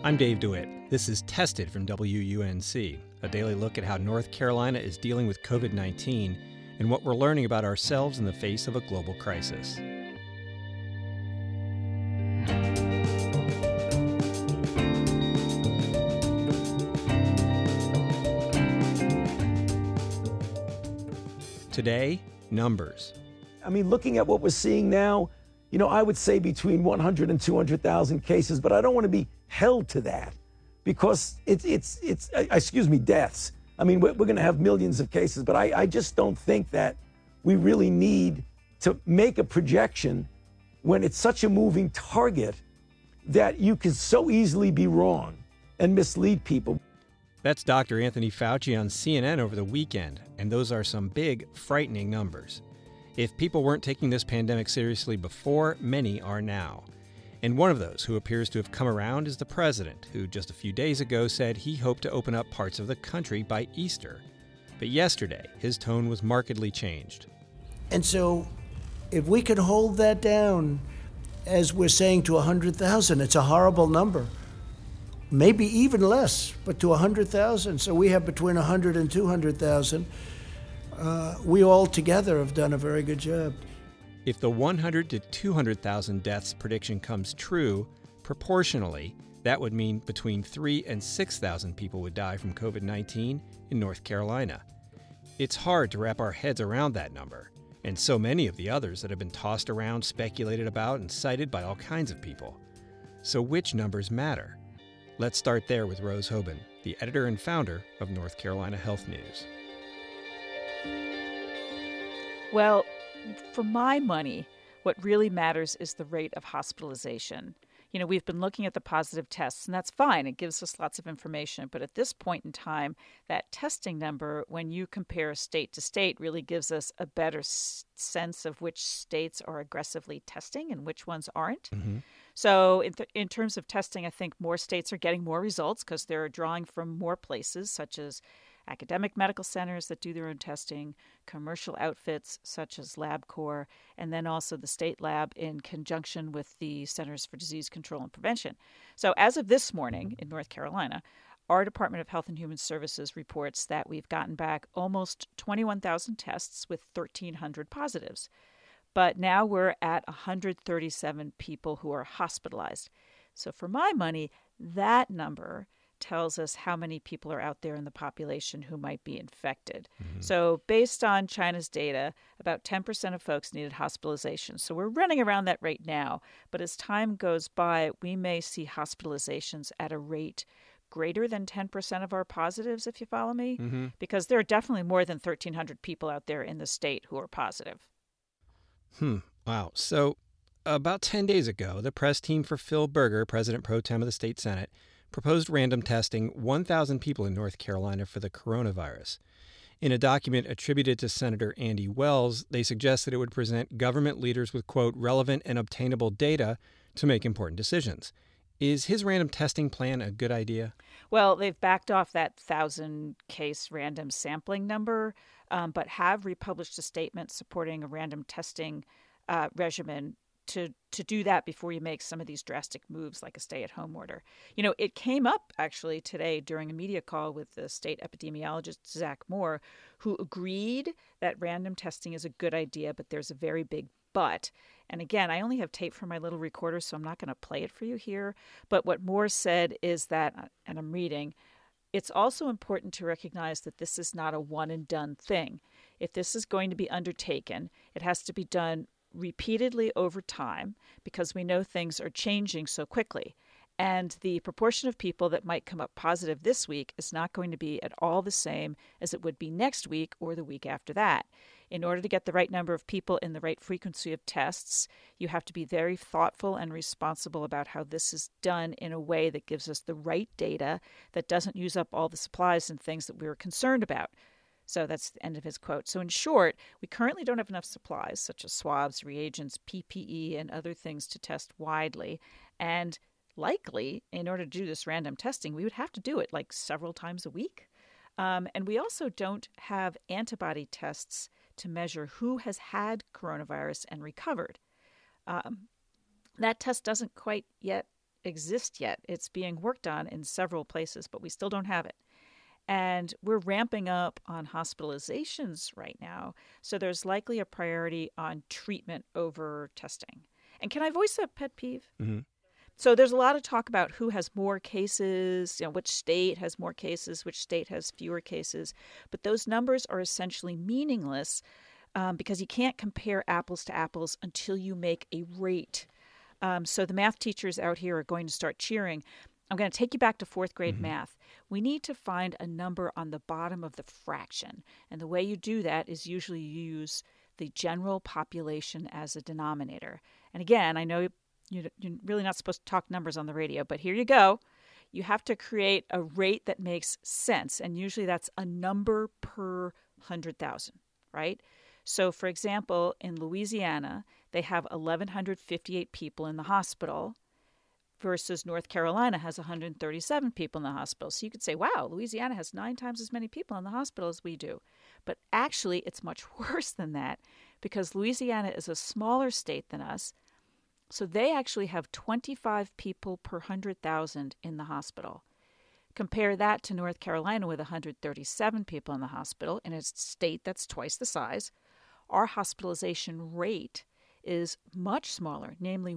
I'm Dave DeWitt. This is Tested from WUNC, a daily look at how North Carolina is dealing with COVID-19 and what we're learning about ourselves in the face of a global crisis. Today, numbers. I mean, looking at what we're seeing now, I would say between 100 and 200,000 cases, but I don't want to be held to that because it's deaths. I mean, we're going to have millions of cases, but I just don't think that we really need to make a projection when it's such a moving target that you can so easily be wrong and mislead people. That's Dr. Anthony Fauci on CNN over the weekend, and those are some big, frightening numbers. If people weren't taking this pandemic seriously before, many are now. And one of those who appears to have come around is the president, who just a few days ago said he hoped to open up parts of the country by Easter. But yesterday, his tone was markedly changed. And so if we can hold that down, as we're saying, to 100,000, it's a horrible number. Maybe even less, but to 100,000. So we have between 100 and 200,000. We all together have done a very good job. If the 100 to 200,000 deaths prediction comes true, proportionally, that would mean between 3,000 and 6,000 people would die from COVID-19 in North Carolina. It's hard to wrap our heads around that number, and so many of the others that have been tossed around, speculated about, and cited by all kinds of people. So which numbers matter? Let's start there with Rose Hoban, the editor and founder of North Carolina Health News. Well, for my money, what really matters is the rate of hospitalization. We've been looking at the positive tests, and that's fine. It gives us lots of information. But at this point in time, that testing number, when you compare state to state, really gives us a better sense of which states are aggressively testing and which ones aren't. Mm-hmm. So in terms of testing, I think more states are getting more results because they're drawing from more places, such as academic medical centers that do their own testing, commercial outfits such as LabCorp, and then also the state lab in conjunction with the Centers for Disease Control and Prevention. So as of this morning in North Carolina, our Department of Health and Human Services reports that we've gotten back almost 21,000 tests with 1,300 positives. But now we're at 137 people who are hospitalized. So for my money, that number tells us how many people are out there in the population who might be infected. Mm-hmm. So based on China's data, about 10% of folks needed hospitalization. So we're running around that rate now. But as time goes by, we may see hospitalizations at a rate greater than 10% of our positives, if you follow me, mm-hmm. because there are definitely more than 1,300 people out there in the state who are positive. Wow. So about 10 days ago, the press team for Phil Berger, President Pro Tem of the State Senate, proposed random testing 1,000 people in North Carolina for the coronavirus. In a document attributed to Senator Andy Wells, they suggest that it would present government leaders with, quote, relevant and obtainable data to make important decisions. Is his random testing plan a good idea? Well, they've backed off that 1,000-case random sampling number, but have republished a statement supporting a random testing regimen to do that before you make some of these drastic moves like a stay-at-home order. It came up actually today during a media call with the state epidemiologist, Zach Moore, who agreed that random testing is a good idea, but there's a very big but. And again, I only have tape from my little recorder, so I'm not going to play it for you here. But what Moore said is that, and I'm reading, it's also important to recognize that this is not a one-and-done thing. If this is going to be undertaken, it has to be done repeatedly over time because we know things are changing so quickly. And the proportion of people that might come up positive this week is not going to be at all the same as it would be next week or the week after that. In order to get the right number of people in the right frequency of tests, you have to be very thoughtful and responsible about how this is done in a way that gives us the right data that doesn't use up all the supplies and things that we were concerned about. So that's the end of his quote. So in short, we currently don't have enough supplies, such as swabs, reagents, PPE, and other things to test widely. And likely, in order to do this random testing, we would have to do it like several times a week. And we also don't have antibody tests to measure who has had coronavirus and recovered. That test doesn't quite yet exist yet. It's being worked on in several places, but we still don't have it. And we're ramping up on hospitalizations right now. So there's likely a priority on treatment over testing. And can I voice a pet peeve? Mm-hmm. So there's a lot of talk about who has more cases, which state has more cases, which state has fewer cases. But those numbers are essentially meaningless because you can't compare apples to apples until you make a rate. So the math teachers out here are going to start cheering. I'm going to take you back to fourth grade math. We need to find a number on the bottom of the fraction. And the way you do that is usually you use the general population as a denominator. And again, I know you're really not supposed to talk numbers on the radio, but here you go. You have to create a rate that makes sense. And usually that's a number per 100,000, right? So, for example, in Louisiana, they have 1,158 people in the hospital versus North Carolina has 137 people in the hospital. So you could say, wow, Louisiana has 9 times as many people in the hospital as we do. But actually, it's much worse than that because Louisiana is a smaller state than us. So they actually have 25 people per 100,000 in the hospital. Compare that to North Carolina with 137 people in the hospital in a state that's twice the size. Our hospitalization rate is much smaller, namely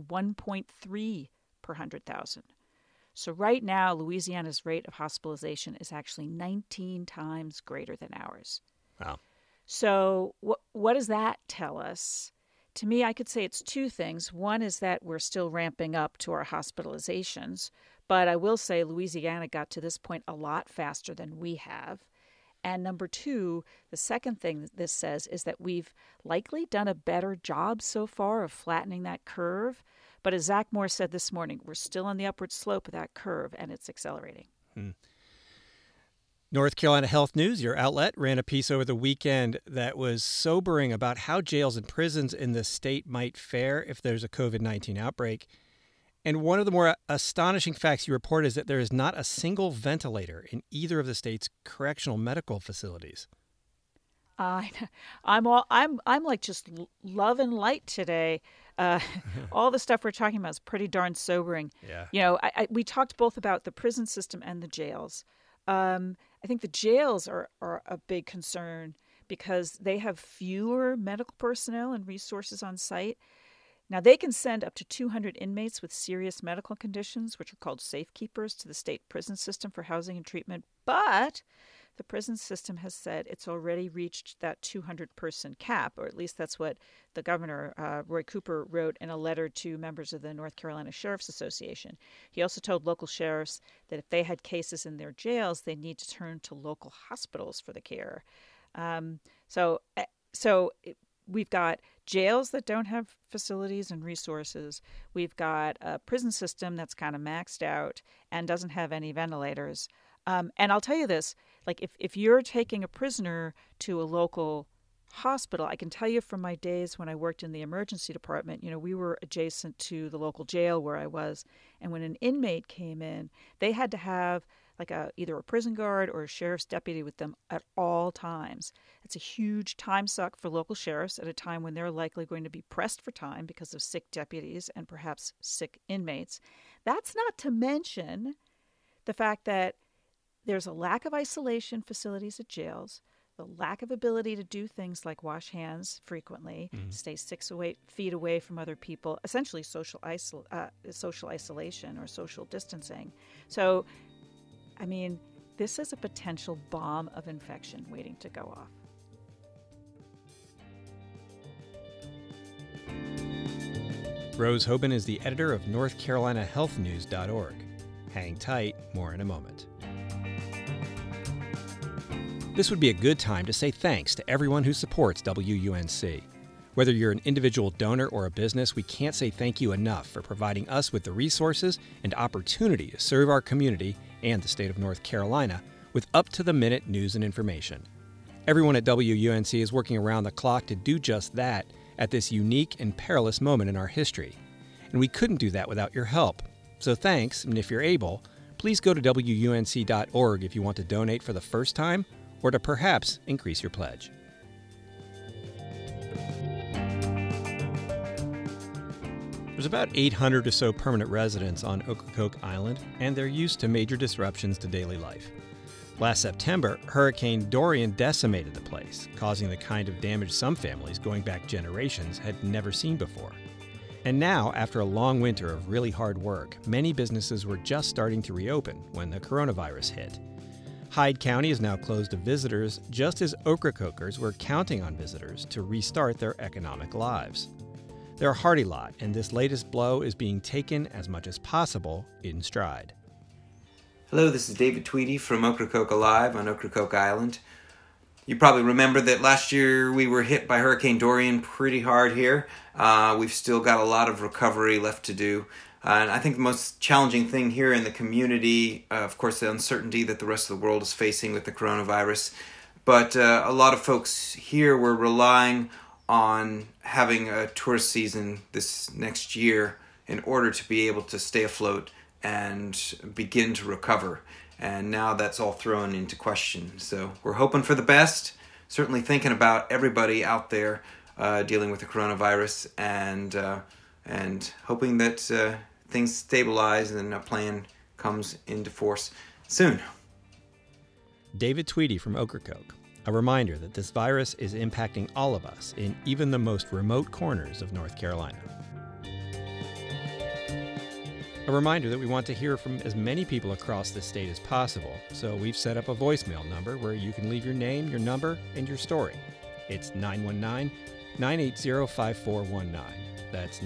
1.3 per 100,000. So right now, Louisiana's rate of hospitalization is actually 19 times greater than ours. Wow. So what does that tell us? To me, I could say it's 2 things. One is that we're still ramping up to our hospitalizations, but I will say Louisiana got to this point a lot faster than we have. And number 2, the second thing that this says is that we've likely done a better job so far of flattening that curve. But as Zach Moore said this morning, we're still on the upward slope of that curve, and it's accelerating. North Carolina Health News, your outlet, ran a piece over the weekend that was sobering about how jails and prisons in the state might fare if there's a COVID-19 outbreak. And one of the more astonishing facts you report is that there is not a single ventilator in either of the state's correctional medical facilities. I'm like just love and light today. All the stuff we're talking about is pretty darn sobering. Yeah. We talked both about the prison system and the jails. I think the jails are a big concern because they have fewer medical personnel and resources on site. Now, they can send up to 200 inmates with serious medical conditions, which are called safekeepers, to the state prison system for housing and treatment. But the prison system has said it's already reached that 200-person cap, or at least that's what the governor, Roy Cooper, wrote in a letter to members of the North Carolina Sheriff's Association. He also told local sheriffs that if they had cases in their jails, they need to turn to local hospitals for the care. So we've got jails that don't have facilities and resources. We've got a prison system that's kind of maxed out and doesn't have any ventilators. And I'll tell you this, like if you're taking a prisoner to a local hospital, I can tell you from my days when I worked in the emergency department, we were adjacent to the local jail where I was. And when an inmate came in, they had to have like either a prison guard or a sheriff's deputy with them at all times. It's a huge time suck for local sheriffs at a time when they're likely going to be pressed for time because of sick deputies and perhaps sick inmates. That's not to mention the fact that there's a lack of isolation facilities at jails, the lack of ability to do things like wash hands frequently, stay 6 feet away from other people, essentially social isolation or social distancing. So, I mean, this is a potential bomb of infection waiting to go off. Rose Hoban is the editor of NorthCarolinaHealthNews.org. Hang tight, more in a moment. This would be a good time to say thanks to everyone who supports WUNC. Whether you're an individual donor or a business, we can't say thank you enough for providing us with the resources and opportunity to serve our community and the state of North Carolina with up-to-the-minute news and information. Everyone at WUNC is working around the clock to do just that at this unique and perilous moment in our history. And we couldn't do that without your help. So thanks, and if you're able, please go to WUNC.org if you want to donate for the first time or to perhaps increase your pledge. There's about 800 or so permanent residents on Ocracoke Island, and they're used to major disruptions to daily life. Last September, Hurricane Dorian decimated the place, causing the kind of damage some families going back generations had never seen before. And now, after a long winter of really hard work, many businesses were just starting to reopen when the coronavirus hit. Hyde County is now closed to visitors, just as Ocracokers were counting on visitors to restart their economic lives. They're a hardy lot, and this latest blow is being taken as much as possible in stride. Hello, this is David Tweedy from Ocracoke Alive on Ocracoke Island. You probably remember that last year we were hit by Hurricane Dorian pretty hard here. We've still got a lot of recovery left to do. And I think the most challenging thing here in the community, of course, the uncertainty that the rest of the world is facing with the coronavirus. But a lot of folks here were relying on having a tourist season this next year in order to be able to stay afloat and begin to recover. And now that's all thrown into question. So we're hoping for the best, certainly thinking about everybody out there dealing with the coronavirus, and hoping that things stabilize and a plan comes into force soon. David Tweedy from Ocracoke. A reminder that this virus is impacting all of us in even the most remote corners of North Carolina. A reminder that we want to hear from as many people across the state as possible, so we've set up a voicemail number where you can leave your name, your number, and your story. It's 919-980-5419. That's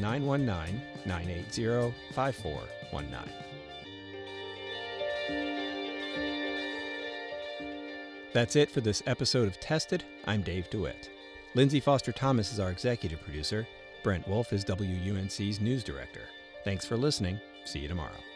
919-980-5419. That's it for this episode of Tested. I'm Dave DeWitt. Lindsay Foster Thomas is our executive producer. Brent Wolf is WUNC's news director. Thanks for listening. See you tomorrow.